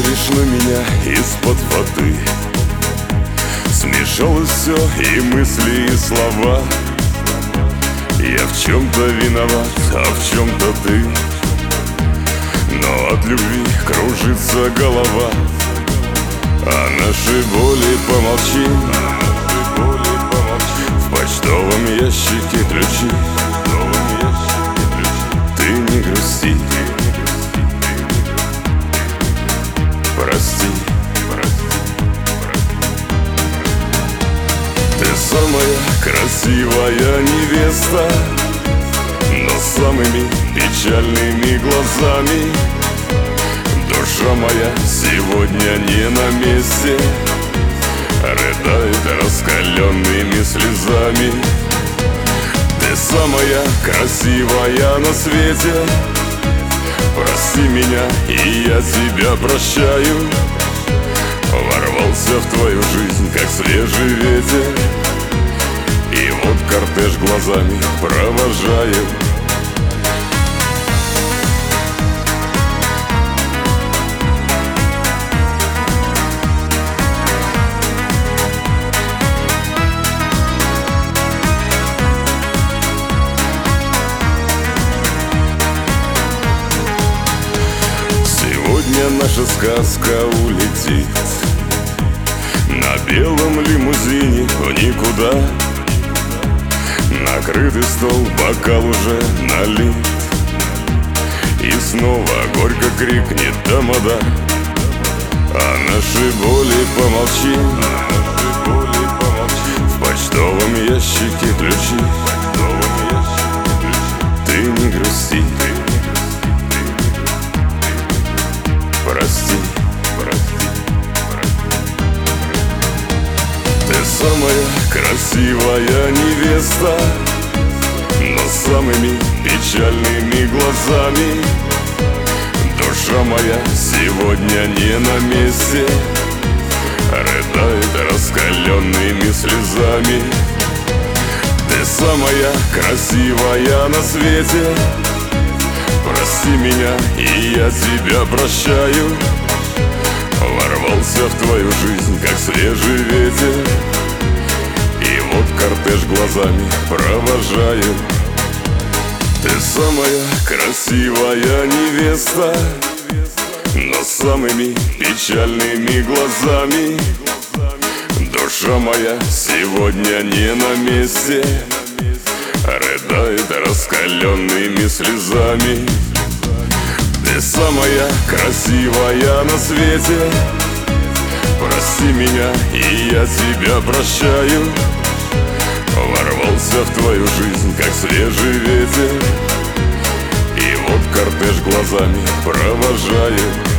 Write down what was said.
смотришь на меня из-под воды. Смешалось все, и мысли, и слова. Я в чем-то виноват, а в чем-то ты. Но от любви кружится голова. А наши боли помолчим. В почтовом ящике ключи. Ты не грусти. Прости. Ты самая красивая невеста, но с самыми печальными глазами. Душа моя сегодня не на месте, рыдает раскаленными слезами. Ты самая красивая на свете. Прости меня, и я тебя прощаю. Ворвался в твою жизнь, как свежий ветер, и вот кортеж глазами провожаю. Сегодня наша сказка улетит на белом лимузине в никуда. Накрытый стол, бокал уже налит, и снова горько крикнет тамада. А наши боли помолчим. В почтовом ящике ключи. Ты не грусти. Прости. Ты самая красивая невеста, но с самыми печальными глазами. Душа моя сегодня не на месте, рыдает раскаленными слезами. Ты самая красивая на свете. Прости меня, и я тебя прощаю. Ворвался в твою жизнь, как свежий ветер, и вот кортеж глазами провожаю. Ты самая красивая невеста, но с самыми печальными глазами. Душа моя сегодня не на месте, рыдает раскаленными слезами. Ты самая красивая на свете. Прости меня, и я тебя прощаю. Ворвался в твою жизнь, как свежий ветер, и вот кортеж глазами провожаю.